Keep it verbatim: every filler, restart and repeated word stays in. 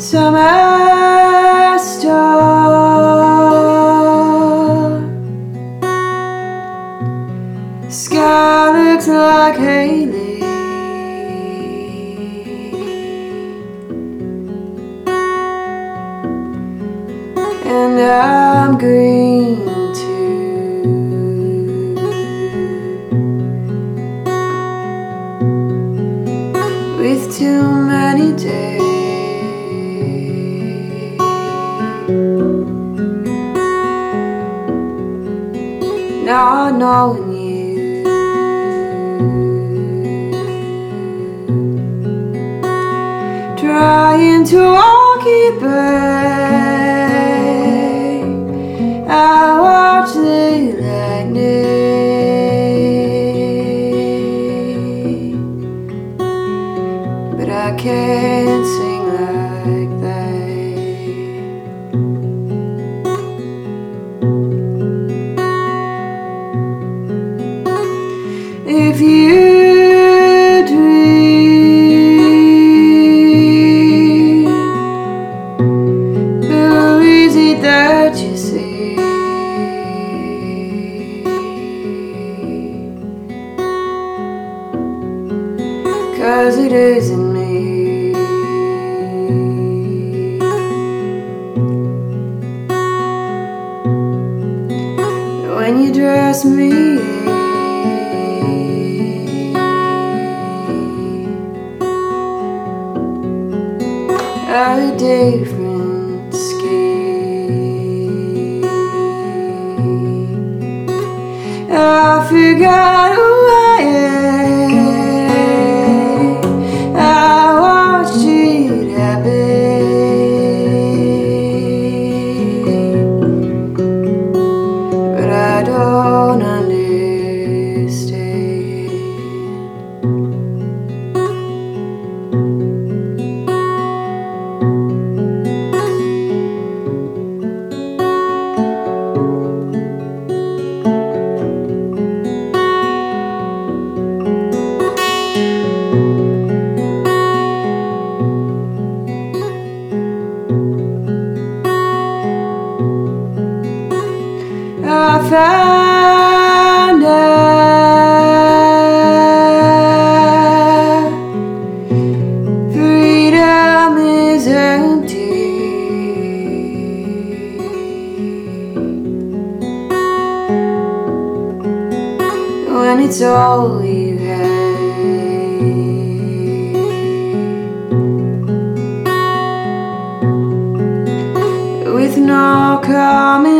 summer storm. Sky looks like Haley, and I'm green too. With too many days not knowing you, trying to walk it back. I watch the lightning, but I can't sing like that. If you dream, who is it that you see? Cause it isn't me. When you dress me a different skin, I forgot who I am. I watched it happen, but I don't understand. I found out freedom is empty when it's all you have. With no common